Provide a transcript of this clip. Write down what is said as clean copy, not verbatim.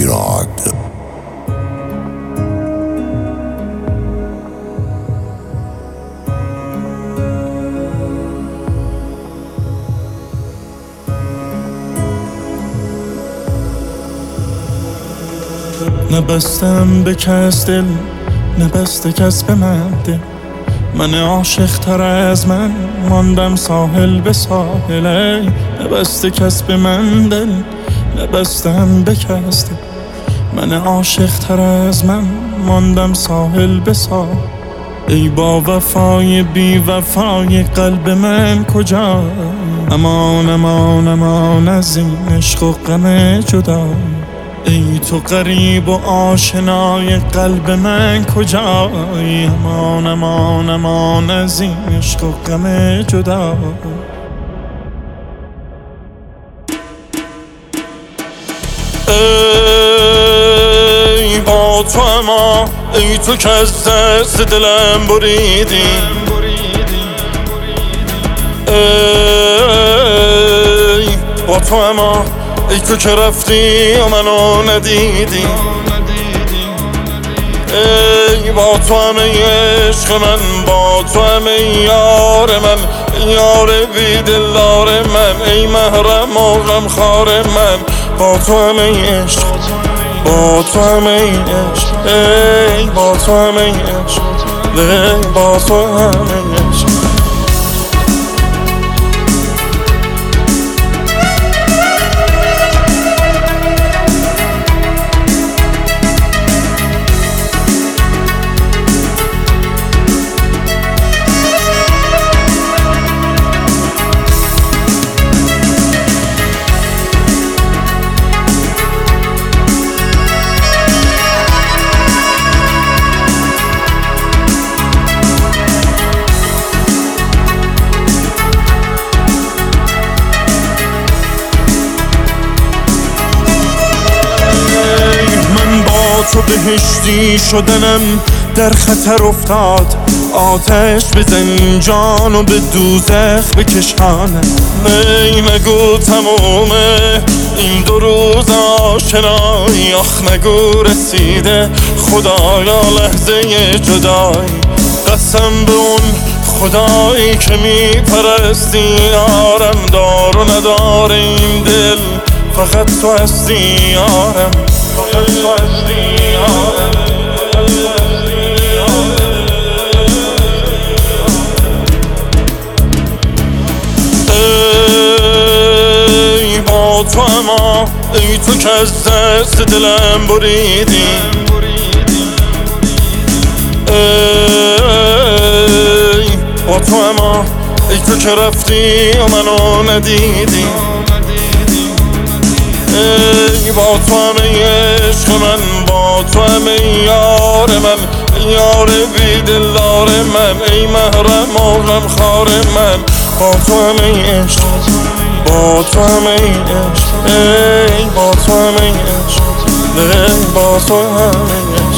ایراد. نبستم به کس دل، نبسته کس به من دل. من عاشق تر از من ماندم ساحل به ساحل. ای نبسته کس به من دل، نبستم به کس دل. من عاشق تر از من ماندم ساحل به ساحل. ای با وفای بی وفای قلب من کجا؟ امان امان امان از این عشق و غم جدا. ای تو غریب و آشنای قلب من کجایی؟ امان امان امان از این عشق و غم جدا. ای با تو اما ای تو که از دست دلم بریدی. ای با تو اما ای تو که رفتی و منو ندیدی. ای با تو همه عشق من، با تو همه یار من، یار بی دلدار من، ای محرم و غمخوار من. با تو همه عشق، با تو همه عشق، ای با تو همه عشق، ای با تو همه عشق. تو بهشتی شدنم در خطر افتاد. آتش به زنجان و به دوزخ بکشانم. ای نگو تمومه این 2 روز آشنایی. آخ نگو رسیده خدایا لحظه جدایی. قسم به اون خدایی که میپرستی یارم. دار و ندار این دل فقط تو هستی یارم، فقط تو هستی یارم. ای با تو اما ای تو که از دست دلم بریدی. ای با تو اما ای تو که رفتی و منو ندیدی. ای با تو همه عشق من، با تو همه یار من، یار بی دلدار من، ای محرم و غمخوار من. با تو همه عشق، با تو همه عشق، ای با تو همه عشق، ای با تو همه عشق.